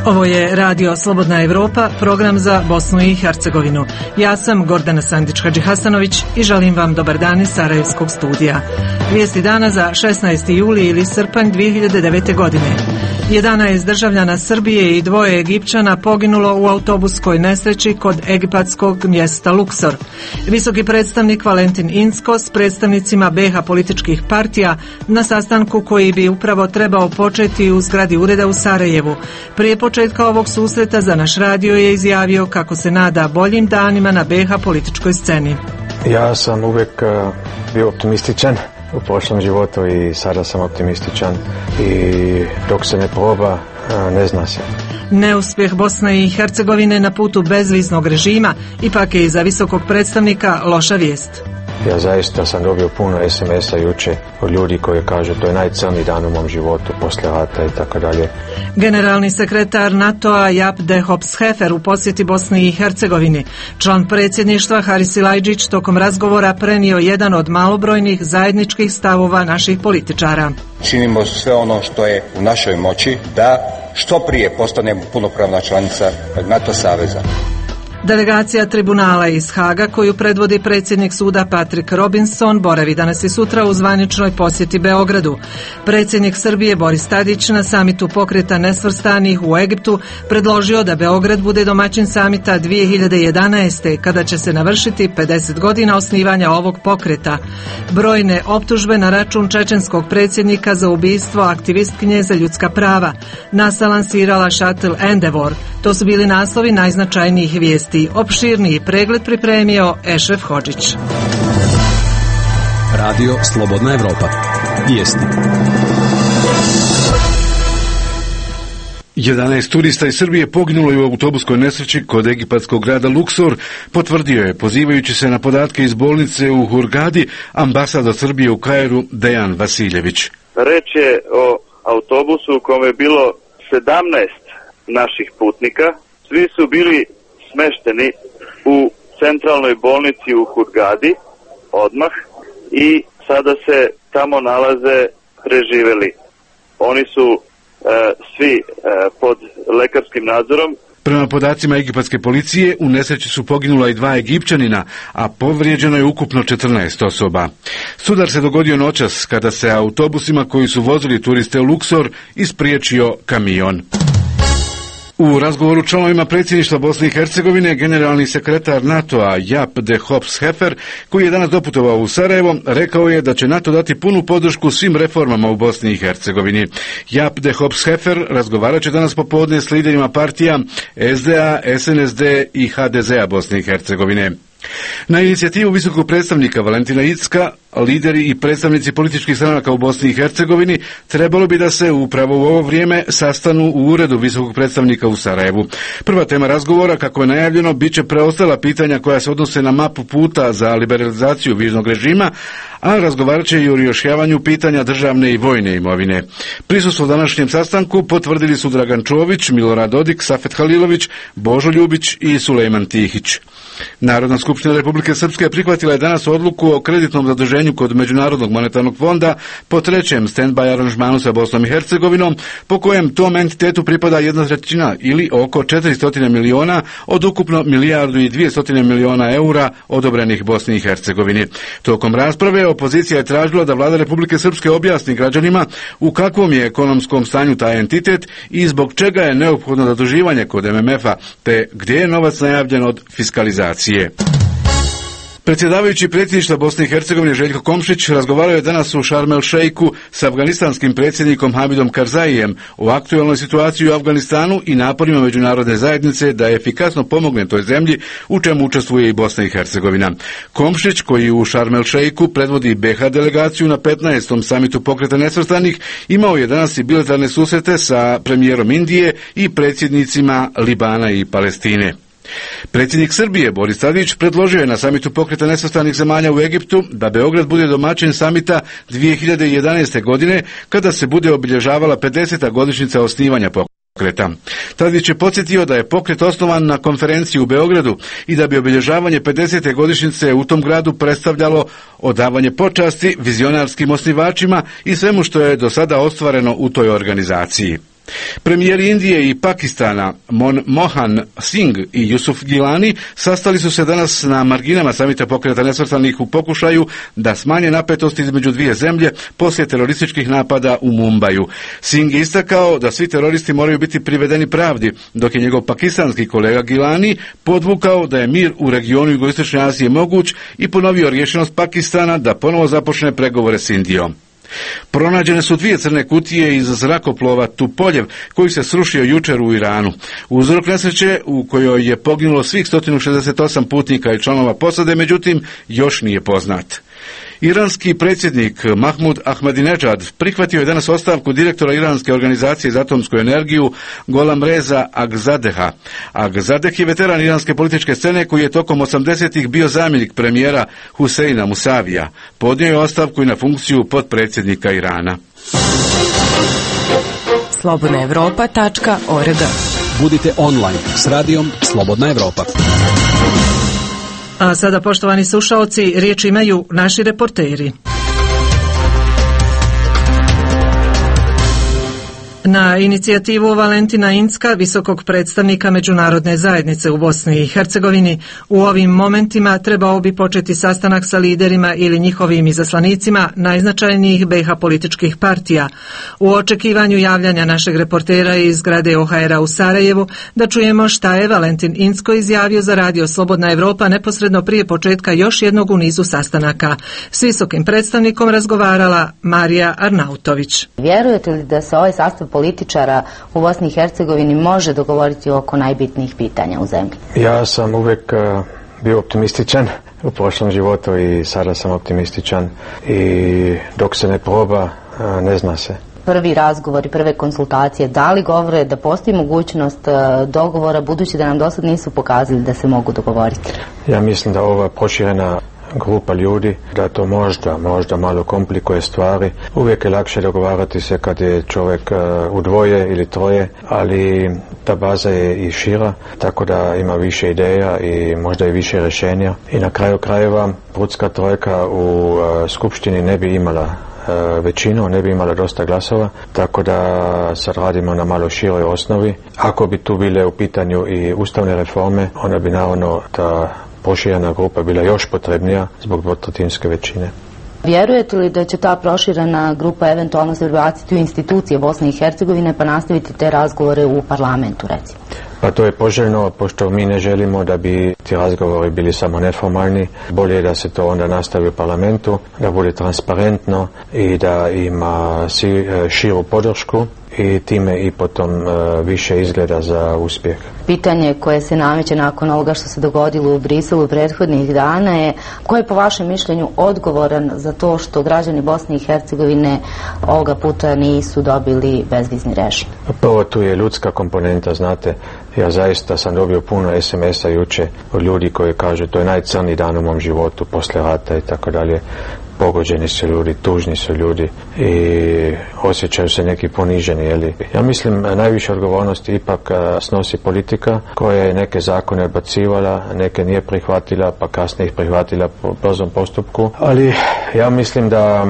Ovo je Radio Slobodna Evropa, program za Bosnu i Hercegovinu. Ja sam Gordana Sandić-Hadžihasanović i želim vam dobar dan iz Sarajevskog studija. Vijesti dana za 16. juli ili srpanj 2009. godine. 11 državljana Srbije i 2 Egipćana poginulo u autobuskoj nesreći kod egipatskog mjesta Luksor. Visoki predstavnik Valentin Incko s predstavnicima BiH političkih partija na sastanku koji bi upravo trebao početi u zgradi ureda u Sarajevu. Prije početka ovog susreta za naš radio je izjavio kako se nada boljim danima na BiH političkoj sceni. Ja sam uvijek bio optimističan u prošlom životu i sada sam optimističan i dok se ne proba, ne zna se. Neuspjeh Bosne i Hercegovine na putu bezviznog režima ipak je i za visokog predstavnika loša vijest. Ja zaista sam dobio puno SMS-a jučer od ljudi koji kažu to je najcrniji dan u mom životu poslije rata i tako dalje. Generalni sekretar NATO-a Jaap de Hoop Scheffer u posjeti Bosni i Hercegovini. Član predsjedništva Haris Silajdžić tokom razgovora prenio jedan od malobrojnih zajedničkih stavova naših političara. Činimo sve ono što je u našoj moći da što prije postanemo punopravna članica NATO saveza. Delegacija tribunala iz Haga, koju predvodi predsjednik suda Patrick Robinson, boravi danas i sutra u zvaničnoj posjeti Beogradu. Predsjednik Srbije Boris Tadić na samitu pokreta nesvrstanih u Egiptu predložio da Beograd bude domaćin samita 2011. kada će se navršiti 50 godina osnivanja ovog pokreta. Brojne optužbe na račun čečenskog predsjednika za ubistvo aktivistkinje za ljudska prava. NASA lansirala Shuttle Endeavour. To su bili naslovi najznačajnijih vijesti. Opširniji pregled pripremio Ešref Hodžić. Radio Slobodna Evropa. Vijesti. 11 turista iz Srbije poginulo je u autobuskoj nesreći kod egipatskog grada Luksor, potvrdio je, pozivajući se na podatke iz bolnice u Hurgadi, ambasador Srbije u Kairu Dejan Vasiljević. Reč je o autobusu u kome je bilo 17 naših putnika. Svi su bili smešteni u centralnoj bolnici u Hurgadi odmah i sada se tamo nalaze preživeli. Oni su svi pod lekarskim nadzorom. Prema podacima egipatske policije, u nesreći su poginula i 2 Egipćanina, a povrijeđeno je ukupno 14 osoba. Sudar se dogodio noćas kada se autobusima koji su vozili turiste u Luksor ispriječio kamion. U razgovoru članovima predsjedništva Bosne i Hercegovine, generalni sekretar NATO-a Jaap de Hoop Scheffer, koji je danas doputovao u Sarajevo, rekao je da će NATO dati punu podršku svim reformama u Bosni i Hercegovini. Jaap de Hoop Scheffer razgovarat će danas popodne s liderima partija SDA, SNSD i HDZ-a Bosne i Hercegovine. Na inicijativu visokog predstavnika Valentina Incka, lideri i predstavnici političkih stranaka u Bosni i Hercegovini trebalo bi da se upravo u ovo vrijeme sastanu u uredu visokog predstavnika u Sarajevu. Prva tema razgovora, kako je najavljeno, bit će preostala pitanja koja se odnose na mapu puta za liberalizaciju viznog režima, a razgovarat će i o rješavanju pitanja državne i vojne imovine. Prisustvo današnjem sastanku potvrdili su Dragan Čović, Milorad Dodik, Safet Halilović, Božo Ljubić i Sulejman Tihić. Narodna skupština Republike Srpske prihvatila je danas odluku o kreditnom zaduženju kod Međunarodnog monetarnog fonda po trećem stand-by aranžmanu sa Bosnom i Hercegovinom, po kojem tom entitetu pripada 1/3 ili oko 400 miliona od ukupno 1,2 milijarde eura odobrenih Bosni i Hercegovini. Tokom rasprave opozicija je tražila da vlada Republike Srpske objasni građanima u kakvom je ekonomskom stanju taj entitet i zbog čega je neophodno zaduživanje kod MMF-a, te gdje je novac najavljen od fiskalizacije. Predsjedavajući predsjedništva Bosne i Hercegovine Željko Komšić razgovarao je danas u Šarm el Šeiku s afganistanskim predsjednikom Hamidom Karzaijem o aktualnoj situaciji u Afganistanu i naporima međunarodne zajednice da efikasno pomogne toj zemlji, u čemu učestvuje i Bosna i Hercegovina. Komšić, koji u Šarm el Šeiku predvodi BiH delegaciju na 15. samitu pokreta nesvrstanih, imao je danas i bilateralne susrete sa premijerom Indije i predsjednicima Libana i Palestine. Predsjednik Srbije Boris Tadić predložio je na samitu pokreta nesvrstanih zemalja u Egiptu da Beograd bude domaćin samita 2011. godine kada se bude obilježavala 50. godišnjica osnivanja pokreta. Tadić je podsjetio da je pokret osnovan na konferenciji u Beogradu i da bi obilježavanje 50. godišnjice u tom gradu predstavljalo odavanje počasti vizionarskim osnivačima i svemu što je do sada ostvareno u toj organizaciji. Premijeri Indije i Pakistana Manmohan Singh i Yusuf Gilani sastali su se danas na marginama samita Pokreta nesvrstanih u pokušaju da smanje napetost između dvije zemlje poslije terorističkih napada u Mumbaju. Singh je istakao da svi teroristi moraju biti privedeni pravdi, dok je njegov pakistanski kolega Gilani podvukao da je mir u regionu jugoistočne Azije moguć i ponovio rješenost Pakistana da ponovo započne pregovore s Indijom. Pronađene su 2 crne kutije iz zrakoplova Tupoljev koji se srušio jučer u Iranu. Uzrok nesreće u kojoj je poginulo svih 168 putnika i članova posade, međutim, još nije poznat. Iranski predsjednik Mahmud Ahmadinejad prihvatio je danas ostavku direktora Iranske organizacije za atomsku energiju Golamreza Agzadeha. Agzadeh je veteran iranske političke scene koji je tokom 80-ih bio zamjenik premijera Huseina Musavija. Podnio je ostavku i na funkciju potpredsjednika Irana. slobodnaevropa.org. Budite online s radijom Slobodna Evropa. A sada, poštovani slušaoci, riječ imaju naši reporteri. Na inicijativu Valentina Incka, visokog predstavnika međunarodne zajednice u Bosni i Hercegovini, u ovim momentima trebao bi početi sastanak sa liderima ili njihovim izaslanicima najznačajnijih BiH političkih partija. U očekivanju javljanja našeg reportera iz zgrade OHR-a u Sarajevu, da čujemo šta je Valentin Incko izjavio za radio Slobodna Evropa neposredno prije početka još jednog u nizu sastanaka. S visokim predstavnikom razgovarala Marija Arnautović. Vjerujete li da se ovaj sastav političara u Bosni i Hercegovini može dogovoriti oko najbitnijih pitanja u zemlji? Ja sam uvijek bio optimističan u prošlom životu i sada sam optimističan i dok se ne proba, ne zna se. Prvi razgovor i prve konsultacije, da li govore da postoji mogućnost dogovora, budući da nam do sad nisu pokazali da se mogu dogovoriti? Ja mislim da ova proširena grupa ljudi, da to možda malo komplikuje stvari. Uvijek je lakše dogovarati se kad je čovjek u dvoje ili troje, ali ta baza je i šira, tako da ima više ideja i možda i više rješenja. I na kraju krajeva Prudska trojka u skupštini ne bi imala većinu, ne bi imala dosta glasova, tako da sad radimo na malo široj osnovi. Ako bi tu bile u pitanju i ustavne reforme, onda bi naravno ta proširena grupa bila još potrebnija zbog dvotrećinske većine. Vjerujete li da će ta proširena grupa eventualno se prebaciti u institucije Bosne i Hercegovine pa nastaviti te razgovore u parlamentu, recimo? Pa to je poželjno, pošto mi ne želimo da bi ti razgovori bili samo neformalni. Bolje je da se to onda nastavi u parlamentu, da bude transparentno i da ima širu podršku i time i potom više izgleda za uspjeh. Pitanje koje se nameće nakon ovoga što se dogodilo u Briselu prethodnih dana je: ko je po vašem mišljenju odgovoran za to što građani Bosne i Hercegovine ovoga puta nisu dobili bezvizni režim? Prvo, tu je ljudska komponenta, znate. Ja zaista sam dobio puno SMS-a juče od ljudi koji kažu to je najcrniji dan u mom životu poslije rata i tako dalje. Pogođeni su ljudi, tužni su ljudi i osjećaju se neki poniženi. Jeli? Ja mislim najviše odgovornosti ipak snosi politika koja je neke zakone odbacivala, neke nije prihvatila pa kasnije ih prihvatila po brzom postupku. Ali ja mislim da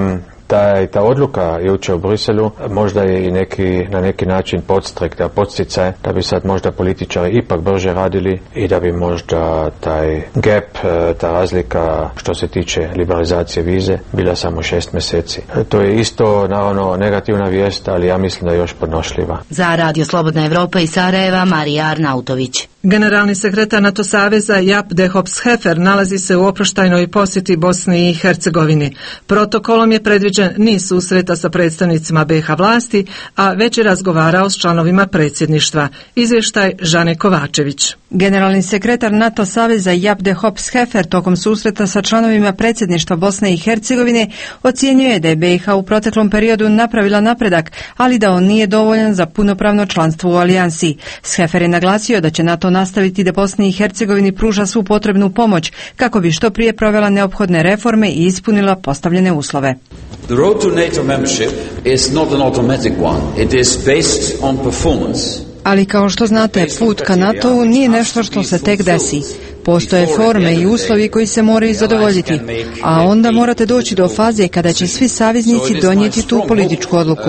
ta odluka jučer u Briselu možda je i na neki način podsticaj da bi sad možda političari ipak brže radili i da bi možda taj gap, ta razlika što se tiče liberalizacije vize bila samo 6 mjeseci. To je isto naravno negativna vijest, ali ja mislim da je još podnošljiva. Za Radio Slobodna Evropa iz Sarajeva, Marija Arnautović. Generalni sekretar NATO saveza Jaap de Hoop Scheffer nalazi se u oproštajnoj posjeti Bosni i Hercegovini. Protokolom je predviđen niz susreta sa predstavnicima BiH vlasti, a već je razgovarao s članovima predsjedništva. Izvještaj Žane Kovačević. Generalni sekretar NATO saveza Jaap de Hoop Scheffer tokom susreta sa članovima predsjedništva Bosne i Hercegovine ocjenjuje da je BiH u proteklom periodu napravila napredak, ali da on nije dovoljan za punopravno članstvo u alijansi. Scheffer je naglasio da će NATO nastaviti da Bosni i Hercegovini pruža svu potrebnu pomoć kako bi što prije provela neophodne reforme i ispunila postavljene uslove. The road to NATO membership is not an automatic one. It is based on performance. Ali kao što znate, put ka NATO-u nije nešto što se tek desi. Postoje forme i uslovi koji se moraju zadovoljiti, a onda morate doći do faze kada će svi saveznici donijeti tu političku odluku.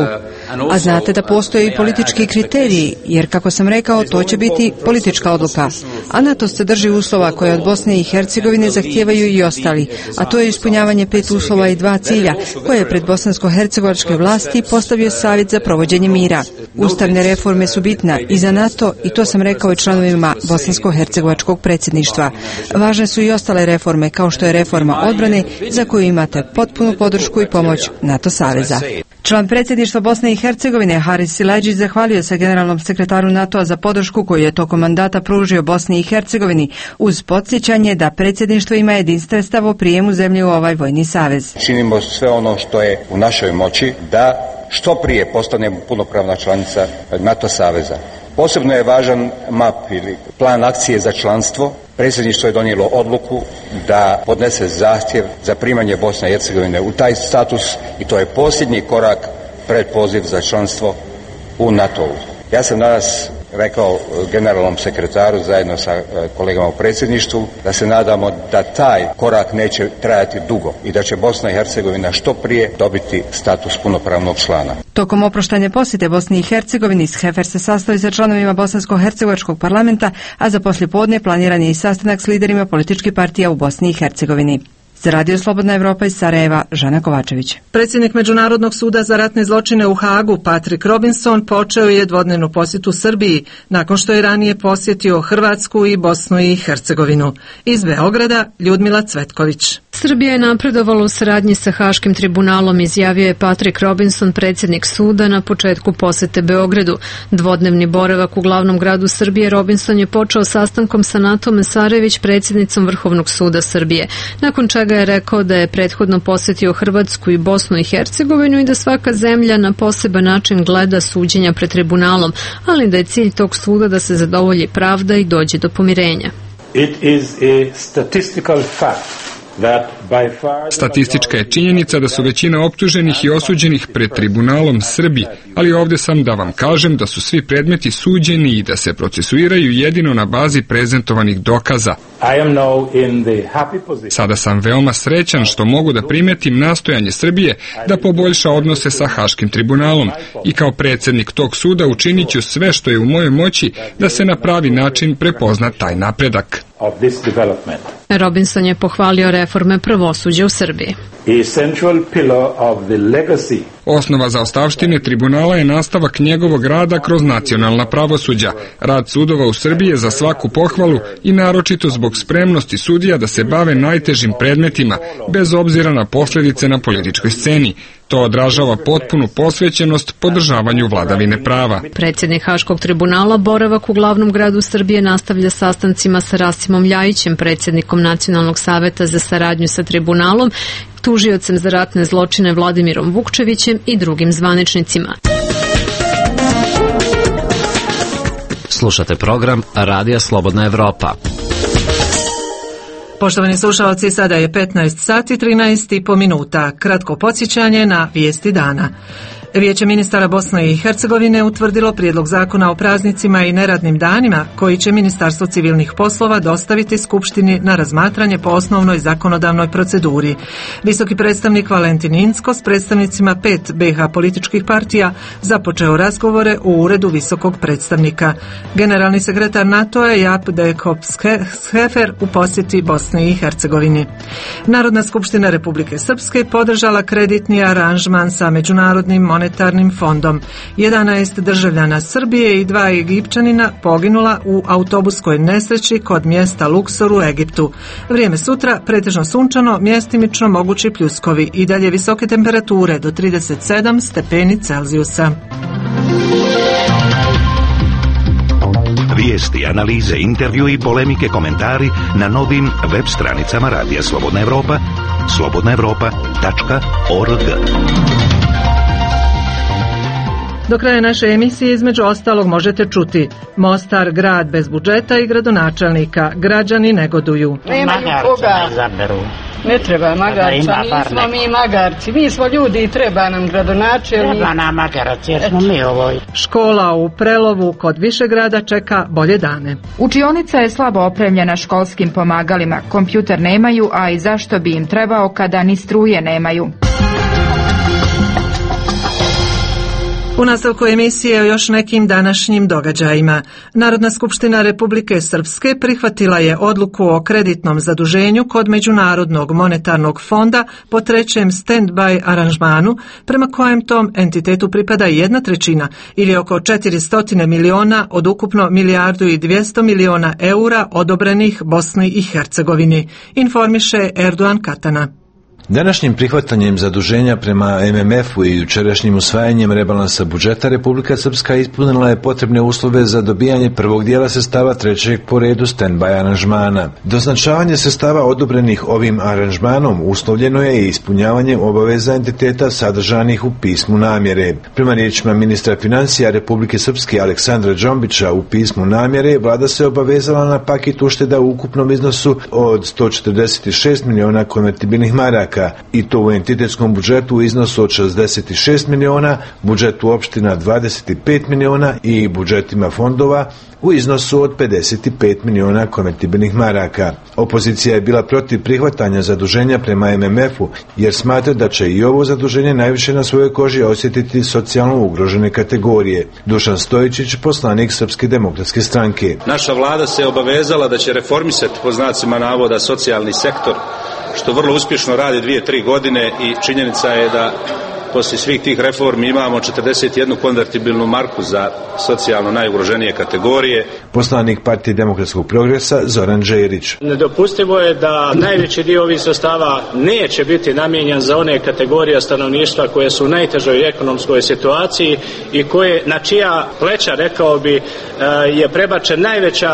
A znate da postoje i politički kriteriji, jer kako sam rekao, to će biti politička odluka. A NATO se drži uslova koje od Bosne i Hercegovine zahtijevaju i ostali, a to je ispunjavanje 5 uslova i 2 cilja, koje je pred bosansko-hercegovačke vlasti postavio Savjet za provođenje mira. Ustavne reforme su bitna i za NATO, i to sam rekao i članovima bosansko-hercegovačkog predsjedništva. Važne su i ostale reforme, kao što je reforma odbrane, za koju imate potpunu podršku i pomoć NATO saveza. Član predsjedništva Bosne i Hercegovine Haris Silajdžić zahvalio se generalnom sekretaru NATO-a za podršku koju je tokom mandata pružio Bosni i Hercegovini, uz podsjećanje da predsjedništvo ima jedinstven stav o prijemu zemlje u ovaj vojni savez. Činimo sve ono što je u našoj moći da što prije postanemo punopravna članica NATO saveza. Posebno je važan MAP ili plan akcije za članstvo. Predsjedništvo je donijelo odluku da podnese zahtjev za primanje Bosne i Hercegovine u taj status i to je posljednji korak pred poziv za članstvo u NATO-u. Ja sam danas rekao generalnom sekretaru zajedno sa kolegama u predsjedništvu da se nadamo da taj korak neće trajati dugo i da će Bosna i Hercegovina što prije dobiti status punopravnog člana. Tokom oproštanja posjete Bosni i Hercegovini, Skefer se sastoji sa članovima Bosansko-hercegovačkog parlamenta, a za poslijepodne planiran je i sastanak s liderima političkih partija u Bosni i Hercegovini. Za Radio Slobodna Evropa iz Sarajeva, Žana Kovačević. Predsjednik Međunarodnog suda za ratne zločine u Hagu, Patrick Robinson, počeo je dvodnevnu posjetu Srbiji, nakon što je ranije posjetio Hrvatsku i Bosnu i Hercegovinu. Iz Beograda, Ljudmila Cvetković. Srbija je napredovala u saradnji sa Haškim tribunalom, izjavio je Patrick Robinson, predsjednik suda, na početku posete Beogradu. Dvodnevni boravak u glavnom gradu Srbije Robinson je počeo sastankom sa Natom Mesarević, predsjednicom Vrhovnog suda Srbije, nakon čega je rekao da je prethodno posjetio Hrvatsku i Bosnu i Hercegovinu i da svaka zemlja na poseban način gleda suđenja pred tribunalom, ali da je cilj tog suda da se zadovolji pravda i dođe do pomirenja. It is a statistical fact. Statistička je činjenica da su većina optuženih i osuđenih pred tribunalom Srbi, ali ovdje sam da vam kažem da su svi predmeti suđeni i da se procesuiraju jedino na bazi prezentovanih dokaza. Sada sam veoma srećan što mogu da primetim nastojanje Srbije da poboljša odnose sa Haškim tribunalom i kao predsjednik tog suda učinit ću sve što je u mojoj moći da se na pravi način prepozna taj napredak. Robinson je pohvalio reforme pravosuđa u Srbiji. Osnova za ostavštine tribunala je nastavak njegovog rada kroz nacionalna pravosuđa. Rad sudova u Srbiji je za svaku pohvalu i naročito zbog spremnosti sudija da se bave najtežim predmetima, bez obzira na posljedice na političkoj sceni. To odražava potpunu posvećenost podržavanju vladavine prava. Predsjednik Haškog tribunala boravak u glavnom gradu Srbije nastavlja sastancima sa Rasimom Ljajićem, predsjednikom Nacionalnog saveta za saradnju sa tribunalom, tužiocem za ratne zločine Vladimirom Vukčevićem i drugim zvaničnicima. Slušate program Radija Slobodna Evropa. Poštovani slušalci, sada je 15 sati 13,5 minuta. Kratko podsjećanje na vijesti dana. Vijeće ministara Bosne i Hercegovine utvrdilo prijedlog zakona o praznicima i neradnim danima koji će Ministarstvo civilnih poslova dostaviti Skupštini na razmatranje po osnovnoj zakonodavnoj proceduri. Visoki predstavnik Valentin Incko s predstavnicima 5 BiH političkih partija započeo razgovore u uredu visokog predstavnika. Generalni sekretar NATO-a Jap de Hoop-Schefer u posjeti Bosni i Hercegovini. Narodna skupština Republike Srpske podržala kreditni aranžman sa Međunarodnim monetarnim fondom. 11 državljana Srbije i 2 Egipćanina poginula u autobuskoj nesreći kod mjesta Luksor u Egiptu. Vrijeme sutra pretežno sunčano, mjestimično mogući pljuskovi i dalje visoke temperature do 37 stepeni Celzijusa. Vijesti, analize, intervju i polemike, komentari na novim web stranicama Radija Slobodna Evropa, slobodnaevropa.org. Do kraja naše emisije između ostalog možete čuti: Mostar, grad bez budžeta i gradonačelnika, građani negoduju. Nema nikoga. Ne treba magarca, nismo mi magarci, mi smo ljudi i treba nam gradonačelnik. Treba nam magarac jer smo mi ovoj. Škola u Prelovu kod Višegrada čeka bolje dane. Učionica je slabo opremljena školskim pomagalima, kompjuter nemaju, a i zašto bi im trebao kada ni struje nemaju. U nastavku emisije o još nekim današnjim događajima. Narodna skupština Republike Srpske prihvatila je odluku o kreditnom zaduženju kod Međunarodnog monetarnog fonda po trećem stand-by aranžmanu, prema kojem tom entitetu pripada 1/3 ili oko 400 miliona od ukupno 1,2 milijarde eura odobrenih Bosni i Hercegovini, informiše Erdogan Katana. Današnjim prihvatanjem zaduženja prema MMF-u i jučerašnjim usvajanjem rebalansa budžeta Republika Srpska ispunila je potrebne uslove za dobijanje prvog dijela sredstava trećeg po redu stand-by aranžmana. Doznačavanje sredstava odobrenih ovim aranžmanom uslovljeno je i ispunjavanjem obaveza entiteta sadržanih u pismu namjere. Prema riječima ministra financija Republike Srpske Aleksandra Džombića, u pismu namjere vlada se obavezala na paket ušteda u ukupnom iznosu od 146 miliona konvertibilnih maraka, i to u entitetskom budžetu u iznosu od 66 miliona, budžetu opština 25 miliona i budžetima fondova u iznosu od 55 miliona konvertibilnih maraka. Opozicija je bila protiv prihvatanja zaduženja prema MMF-u jer smatra da će i ovo zaduženje najviše na svojoj koži osjetiti socijalno ugrožene kategorije. Dušan Stojičić, poslanik Srpske demokratske stranke. Naša vlada se obavezala da će reformisati, po znacima navoda, socijalni sektor, što vrlo uspješno radi 2-3 godine, i činjenica je da poslije svih tih reformi imamo 41 konvertibilnu marku za socijalno najugroženije kategorije. Poslanik Partije demokratskog progresa Zoran Đerić. Nedopustivo je da najveći dio ovih sredstava neće biti namijenjen za one kategorije stanovništva koje su u najtežoj ekonomskoj situaciji i koje, na čija pleća, rekao bi, je prebačen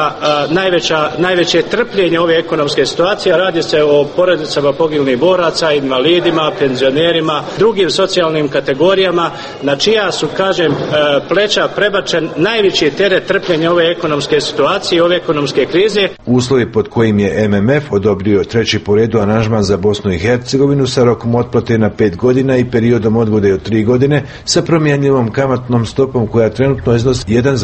najveće trpljenje ove ekonomske situacije. Radi se o porodicama poginulih boraca, invalidima, penzionerima, drugim socijalnim kategorijama, na čija su, kažem, pleća prebačen najveći teret trpljenja ove ekonomske situacije, ove ekonomske krize. Uslovi pod kojim je MMF odobrio treći po redu aranžman za Bosnu i Hercegovinu sa rokom otplate na 5 godina i periodom odgode od 3 godine sa promjenjivom kamatnom stopom koja trenutno iznosi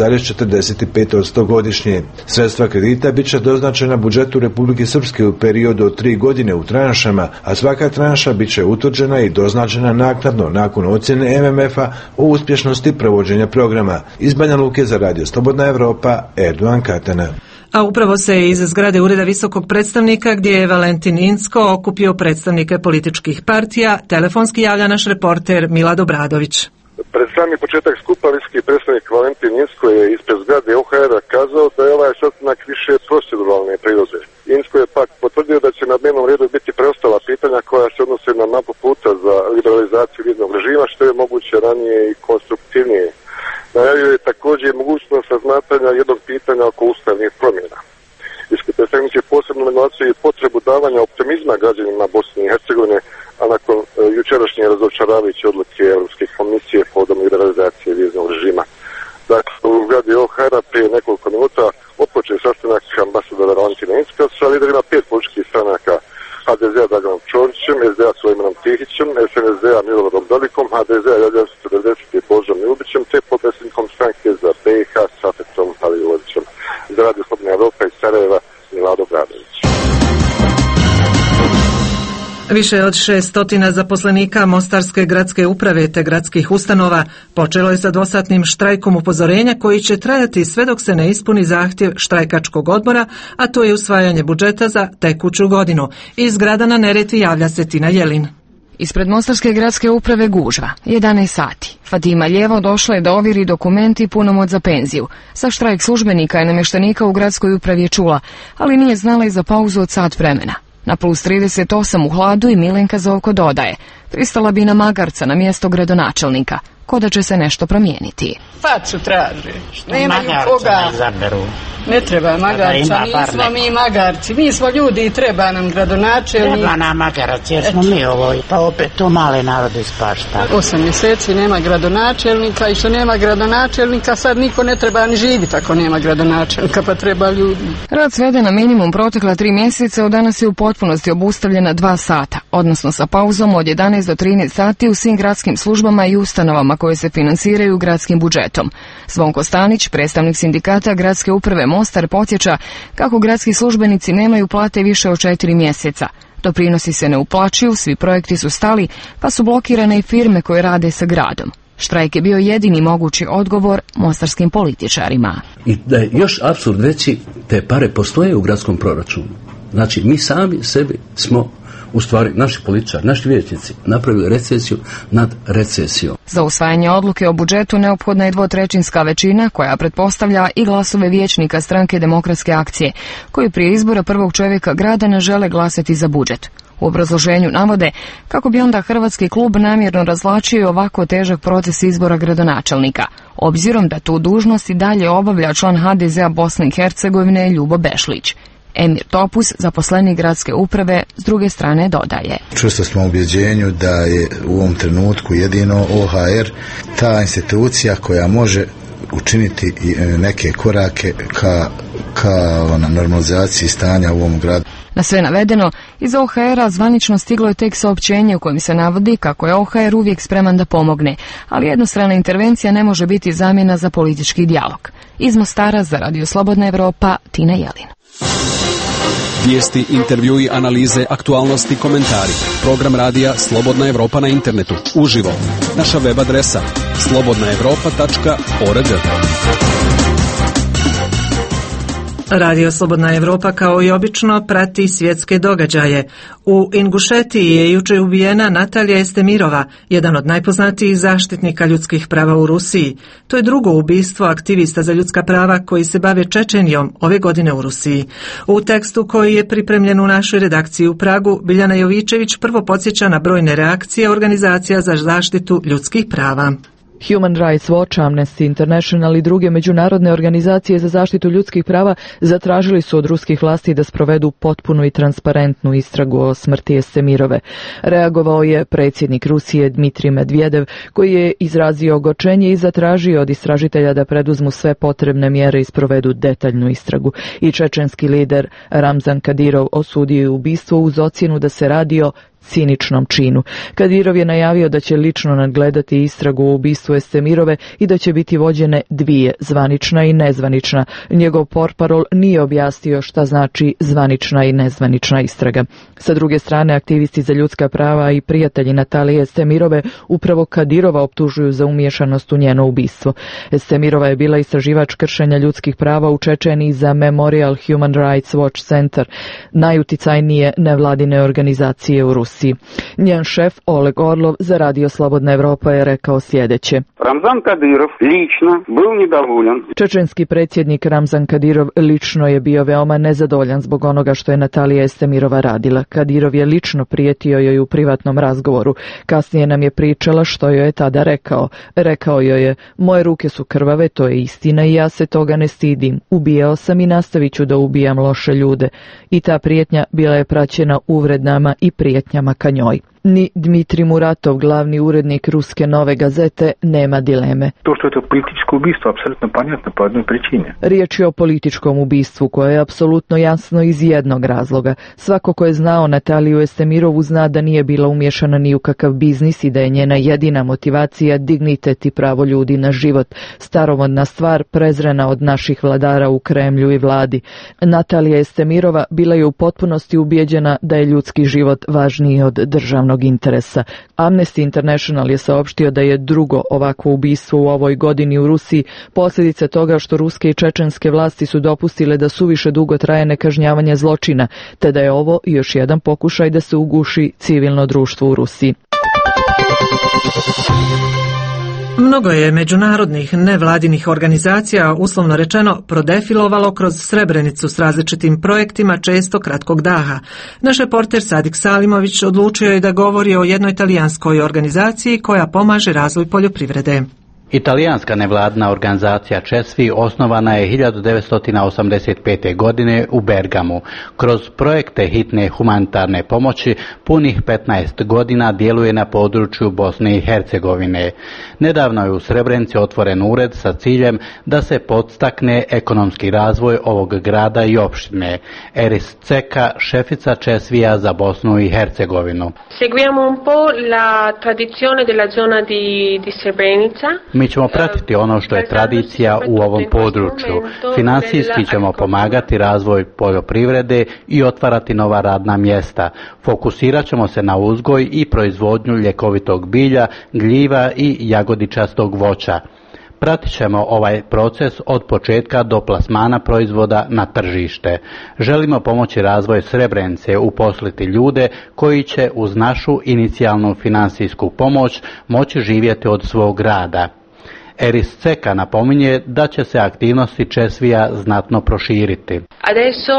1,45% godišnje. Sredstva kredita bit će doznačena budžetu Republike Srpske u periodu od 3 godine u tranšama, a svaka tranša bit će utvrđena i doznačena naknadno nakon ocjene MMF-a o uspješnosti provođenja programa. Iz Banja Luke za Radio Slobodna Evropa, Erdogan Katana. A upravo se iz zgrade Ureda visokog predstavnika, gdje je Valentin Incko okupio predstavnike političkih partija, telefonski javlja naš reporter Milad Obradović. Pred sami početak skupa visoki predstavnik Valentin Incko je ispred zgrade OHR-a kazao da je ovaj sastanak više proceduralne prirode. Incko je pak potvrdio da će na dnevnom redu biti preostala pitanja koja se odnose na mapu puta za liberalizaciju viznog režima, što je moguće ranije i konstruktivnije. Najavio je također i mogućnost razmatranja jednog pitanja oko ustavnih promjena. Visoki predstavnik je posebno naglasio i potrebu davanja optimizma građanima Bosne i Hercegovine, a nakon jučerašnje razočaravajuće odluke Europske komisije povodom liberalizacije viznog režima. Dakle, u zgradi OHR-a prije nekoliko minuta otpočeo sastanak ambasadora Valentina Incka sa liderima 5 političkih stranaka: HDZ-a Draganom Čovićem, SDA Sulejmanom Tihićem, SNSD-a Miloradom Dodikom, HDZ-a Jadransko 40 Božom Ljubićem, te potpredsjednikom stranke za BiH Safetom Halilovićem. Za Radio Slobodna Evropa iz Sarajeva, Milad Obradović. Više od 600 zaposlenika Mostarske gradske uprave te gradskih ustanova počelo je sa dvosatnim štrajkom upozorenja koji će trajati sve dok se ne ispuni zahtjev štrajkačkog odbora, a to je usvajanje budžeta za tekuću godinu. Iz grada na Neretvi javlja se Tina Jelin. Ispred Mostarske gradske uprave gužva, 11 sati. Fatima Ljevo došla je da ovjeri dokumenti punomot za penziju. Sa štrajk službenika i namještenika u gradskoj upravi je čula, ali nije znala i za pauzu od sat vremena. Na plus 38 u hladu i Milenka Zovko dodaje: pristala bi na magarca na mjesto gradonačelnika, ko da će se nešto promijeniti. Facu traže, nemaju koga. Ne treba magarca, nismo mi magarci, mi smo ljudi i treba nam gradonačelnik. Treba nam magarac jer smo mi ovo, pa opet to male narode ispašta. 8 mjeseci nema gradonačelnika i što nema gradonačelnika sad niko ne treba ni živjeti ako nema gradonačelnika, pa treba ljudi. Rad svede na minimum protekla 3 mjeseca, od danas je u potpunosti obustavljena 2 sata, odnosno sa pauzom od 11 do 13 sati u svim gradskim službama i ustanovama koje se finansiraju gradskim budžetom. Zvonko Stanić, predstavnik sindikata gradske uprave Mostar, podsjeća kako gradski službenici nemaju plate više od 4 mjeseca. Doprinosi se ne uplaćuju, svi projekti su stali, pa su blokirane i firme koje rade sa gradom. Štrajk je bio jedini mogući odgovor mostarskim političarima. I da je još apsurd veći, te pare postoje u gradskom proračunu. Znači, mi sami sebi smo, u stvari, naši političari, naši vijećnici, napravili recesiju nad recesijom. Za usvajanje odluke o budžetu neophodna je 2/3 većina, koja pretpostavlja i glasove vijećnika stranke Demokratske akcije, koji prije izbora prvog čovjeka grada ne žele glasati za budžet. U obrazloženju navode kako bi onda hrvatski klub namjerno razvlačio ovako težak proces izbora gradonačelnika, obzirom da tu dužnost i dalje obavlja član HDZ-a Bosne i Hercegovine Ljubo Bešlić. Emir Topus, zaposlenik gradske uprave, s druge strane dodaje. Čvrsto smo u ubjeđenju da je u ovom trenutku jedino OHR ta institucija koja može učiniti neke korake ka normalizaciji stanja u ovom gradu. Na sve navedeno, iz OHR-a zvanično stiglo je tek saopćenje u kojem se navodi kako je OHR uvijek spreman da pomogne, ali jednostrana intervencija ne može biti zamjena za politički dijalog. Iz Mostara za Radio Slobodna Evropa, Tina Jelin. Vijesti, intervjui, analize, aktualnosti, komentari. Program radija Slobodna Evropa na internetu. Uživo. Naša web adresa slobodnaevropa.org. Radio Slobodna Evropa kao i obično prati svjetske događaje. U Ingušetiji je jučer ubijena Natalija Estemirova, jedan od najpoznatijih zaštitnika ljudskih prava u Rusiji. To je drugo ubistvo aktivista za ljudska prava koji se bave Čečenijom ove godine u Rusiji. U tekstu koji je pripremljen u našoj redakciji u Pragu, Biljana Jovičević prvo podsjeća na brojne reakcije organizacija za zaštitu ljudskih prava. Human Rights Watch, Amnesty International i druge međunarodne organizacije za zaštitu ljudskih prava zatražili su od ruskih vlasti da sprovedu potpunu i transparentnu istragu o smrti Estemirove. Reagovao je predsjednik Rusije Dmitrij Medvedev, koji je izrazio ogorčenje i zatražio od istražitelja da preduzmu sve potrebne mjere i sprovedu detaljnu istragu. I čečenski lider Ramzan Kadirov osudio je ubistvo uz ocjenu da se radi o ciničnom činu. Kadirov je najavio da će lično nadgledati istragu o ubistvu Estemirove i da će biti vođene dvije, zvanična i nezvanična. Njegov portparol nije objasnio šta znači zvanična i nezvanična istraga. Sa druge strane, aktivisti za ljudska prava i prijatelji Natalije Estemirove upravo Kadirova optužuju za umiješanost u njeno ubistvo. Estemirova je bila istraživač kršenja ljudskih prava u Čečeniji za Memorial Human Rights Watch Center, najuticajnije nevladine organizacije u Rusiji. Njen šef Oleg Orlov za Radio Slobodna Evropa je rekao sljedeće. Ramzan Kadirov lično byl nezadovoljan. Čečenski predsjednik Ramzan Kadirov lično je bio veoma nezadovoljan zbog onoga što je Natalija Estemirova radila. Kadirov je lično prijetio joj u privatnom razgovoru. Kasnije nam je pričala što joj je tada rekao. Rekao joj je: moje ruke su krvave, to je istina i ja se toga ne stidim. Ubijao sam i nastavit ću da ubijam loše ljude. I ta prijetnja bila je praćena uvredama i prijetnjama ka njoj. Ni Dmitrij Muratov, glavni urednik ruske Nove gazete, nema dileme. To što je to političko ubistvo, apsolutno panjatno po jednoj pričini. Riječ je o političkom ubistvu koje je apsolutno jasno iz jednog razloga. Svako ko je znao Nataliju Estemirovu zna da nije bila umješana ni u kakav biznis i da je njena jedina motivacija dignitet i pravo ljudi na život, staromodna stvar prezrena od naših vladara u Kremlju i vladi. Natalija Estemirova bila je u potpunosti ubijeđena da je ljudski život važniji od državnog interesa. Amnesty International je saopštio da je drugo ovakvo ubistvo u ovoj godini u Rusiji posljedica toga što ruske i čečenske vlasti su dopustile da suviše dugo traje nekažnjavanje zločina, te da je ovo još jedan pokušaj da se uguši civilno društvo u Rusiji. Mnogo je međunarodnih nevladinih organizacija, uslovno rečeno, prodefilovalo kroz Srebrenicu s različitim projektima često kratkog daha. Naš reporter Sadik Salimović odlučio je da govori o jednoj talijanskoj organizaciji koja pomaže razvoj poljoprivrede. Italijanska nevladina organizacija Česvi osnovana je 1985. godine u Bergamu. Kroz projekte hitne humanitarne pomoći punih 15 godina djeluje na području Bosne i Hercegovine. Nedavno je u Srebrenici otvoren ured sa ciljem da se podstakne ekonomski razvoj ovog grada i opštine. Eris Ceka, šefica Česvija za Bosnu i Hercegovinu. Seguiamo un po' la tradizione della zona di Srebrenica. Mi ćemo pratiti ono što je tradicija u ovom području. Finansijski ćemo pomagati razvoj poljoprivrede i otvarati nova radna mjesta. Fokusirat ćemo se na uzgoj i proizvodnju ljekovitog bilja, gljiva i jagodičastog voća. Pratit ćemo ovaj proces od početka do plasmana proizvoda na tržište. Želimo pomoći razvoj Srebrenice, uposliti ljude koji će uz našu inicijalnu financijsku pomoć moći živjeti od svog rada. Eris Ceka napominje da će se aktivnosti Česvija znatno proširiti. Adesso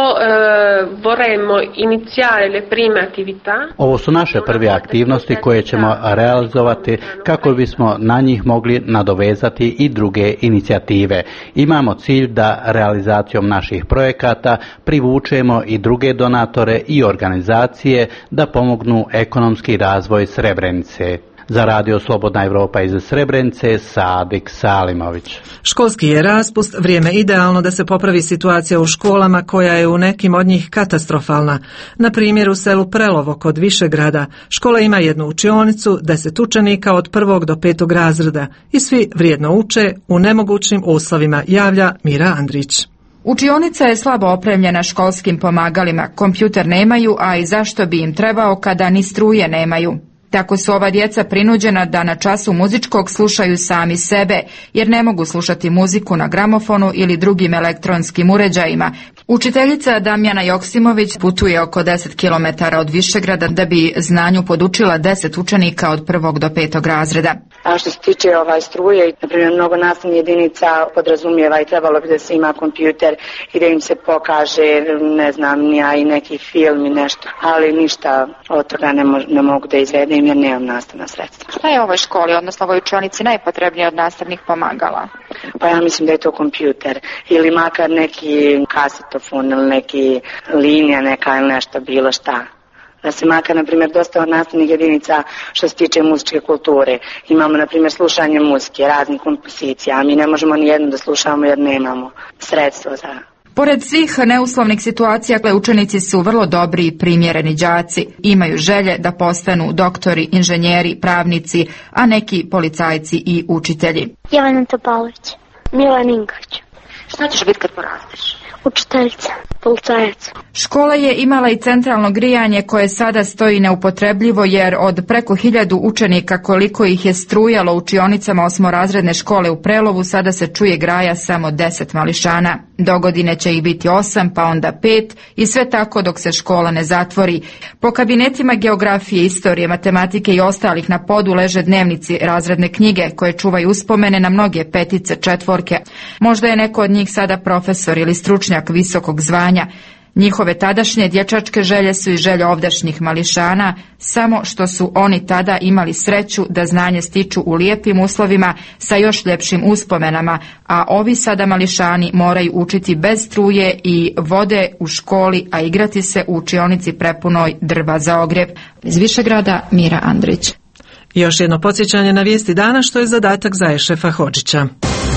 vorremmo iniziare le prime attività. Ovo su naše prve aktivnosti koje ćemo realizovati kako bismo na njih mogli nadovezati i druge inicijative. Imamo cilj da realizacijom naših projekata privučemo i druge donatore i organizacije da pomognu ekonomski razvoj Srebrenice. Za radio Slobodna Evropa iz Srebrenice, Sadik Salimović. Školski je raspust vrijeme idealno da se popravi situacija u školama koja je u nekim od njih katastrofalna. Na primjer u selu Prelovo kod Višegrada škola ima jednu učionicu, 10 učenika od 1. do 5. razreda i svi vrijedno uče u nemogućim uslovima, javlja Mira Andrić. Učionica je slabo opremljena školskim pomagalima, kompjuter nemaju, a i zašto bi im trebao kada ni struje nemaju. Tako su ova djeca prinuđena da na času muzičkog slušaju sami sebe, jer ne mogu slušati muziku na gramofonu ili drugim elektronskim uređajima. Učiteljica Damjana Joksimović putuje oko 10 km od Višegrada da bi znanju podučila 10 učenika od 1. do 5. razreda. A što se tiče struje, na primjer, mnogo nastavnih jedinica podrazumijeva i trebalo bi da se ima kompjuter i da im se pokaže, ne znam, ja i neki film i nešto, ali ništa od toga ne mogu da izvedem jer nemam nastavna sredstva. Šta je ovoj školi, odnosno ovoj učionici, najpotrebnije od nastavnih pomagala? Pa ja mislim da je to kompjuter ili makar neki kasetofon ili neki linija neka ili nešto bilo šta. Da se makar, na primjer, dosta od nastavnih jedinica što se tiče muzičke kulture. Imamo, na primjer, slušanje muzike, raznih kompozicija, a mi ne možemo ni jednu da slušamo jer nemamo sredstva za... Pored svih neuslovnih situacija, učenici su vrlo dobri i primjereni đaci. Imaju želje da postanu doktori, inženjeri, pravnici, a neki policajci i učitelji. Jovana Topalović, Milan Inković. Šta ćeš biti kad porasteš? Učiteljica, policajac. Škola je imala i centralno grijanje koje sada stoji neupotrebljivo jer od preko 1000 učenika koliko ih je strujalo u učionicama osmorazredne škole u Prelovu sada se čuje graja samo 10 mališana. Dogodine će ih biti 8 pa onda 5 i sve tako dok se škola ne zatvori. Po kabinetima geografije, istorije, matematike i ostalih na podu leže dnevnici, razredne knjige koje čuvaju uspomene na mnoge petice, četvorke. Možda je neko od njih sada profesor ili stručnjak visokog zvanja. Njihove tadašnje dječačke želje su i želje ovdašnjih mališana, samo što su oni tada imali sreću da znanje stiču u lijepim uslovima sa još ljepšim uspomenama, a ovi sada mališani moraju učiti bez struje i vode u školi, a igrati se u učionici prepunoj drva za ogrjev. Iz Višegrada, Mira Andrić. Još jedno podsjećanje na vijesti dana što je zadatak za Ešefa Hodžića.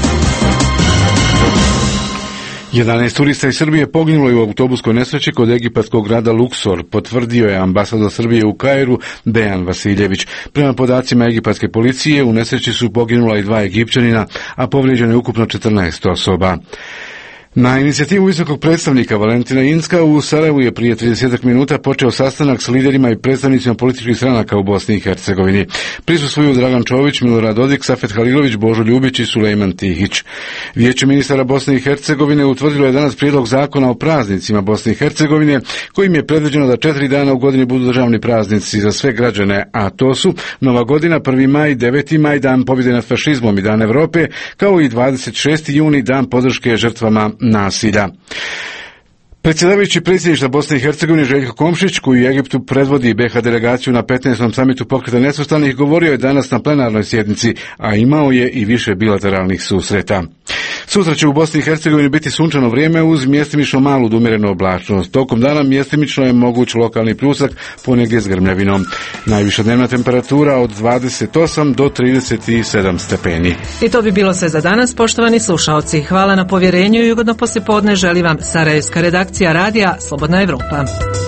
11 turista iz Srbije poginulo je u autobuskoj nesreći kod egipatskog grada Luksor, potvrdio je ambasador Srbije u Kairu Dejan Vasiljević. Prema podacima egipatske policije u nesreći su poginula i 2 Egipćanina, a povrijeđeno je ukupno 14 osoba. Na inicijativu visokog predstavnika Valentina Inzka u Sarajevu je prije 30 minuta počeo sastanak s liderima i predstavnicima političkih stranaka u Bosni i Hercegovini. Prisustvuju Dragan Čović, Milorad Dodik, Safet Halilović, Božo Ljubić i Sulejman Tihić. Vijeće ministara Bosne i Hercegovine utvrdilo je danas prijedlog zakona o praznicima Bosne i Hercegovine, kojim je predviđeno da 4 dana u godini budu državni praznici za sve građane, a to su Nova godina, 1. maj, 9. maj, Dan pobjede nad fašizmom i Dan Europe, kao i 26. juni, Dan podrške žrtvama nasilja. Predsjedavajući predsjedništva Bosne i Hercegovine Željko Komšić, koji u Egiptu predvodi BiH delegaciju na 15. samitu Pokreta nesvrstanih, govorio je danas na plenarnoj sjednici, a imao je i više bilateralnih susreta. Sutra će u Bosni i Hercegovini biti sunčano vrijeme uz mjestimično malu do umjerenu oblačnost. Tokom dana mjestimično je moguć lokalni pljusak, ponegdje s grmljavinom. Najviša dnevna temperatura od 28 do 37 stepeni. I to bi bilo sve za danas, poštovani slušaoci. Hvala na povjerenju i ugodno poslijepodne želi vam sarajevska redakcija radija Slobodna Evropa.